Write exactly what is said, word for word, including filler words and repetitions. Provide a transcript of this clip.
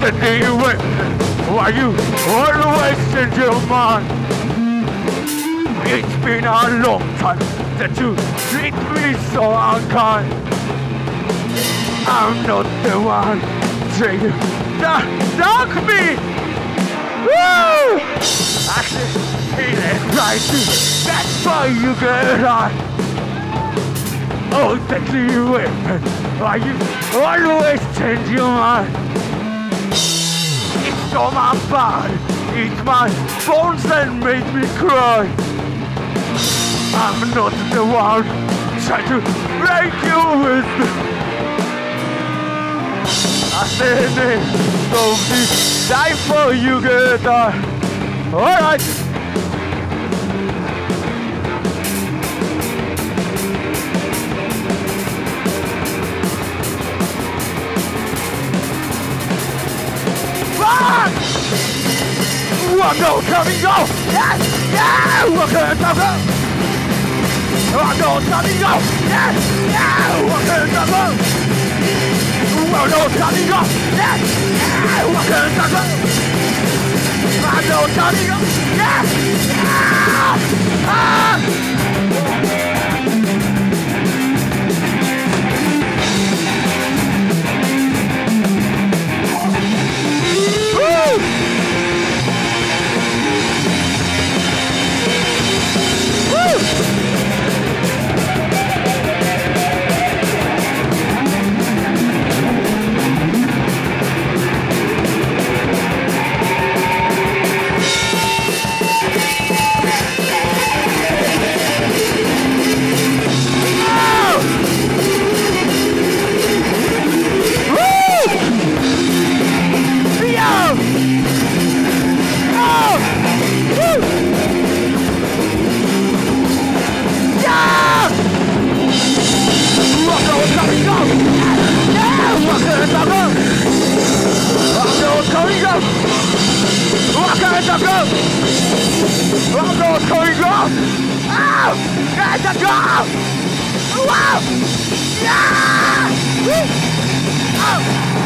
the day when why you always change your mind. It's been a long time that you treat me so unkind. I'm not the one trying to knock me. Woo! I said, hey, let's try to. That's why you get on. Oh, that's the weapon. Why you always change your mind? It's on my body. It's my bones that make me cry. I'm not the one trying to break you with me. I said, hey, don't be die for you get die. Alright. Run! One go, coming go! Yes! Yeah! One go, go! One go, coming go! Yes! Yeah! One go, go! One go, coming go! Yes! Yeah! One go, go! One go, coming go! Yes! Yeah! Ah! Wow! Yeah! Woo! Oh!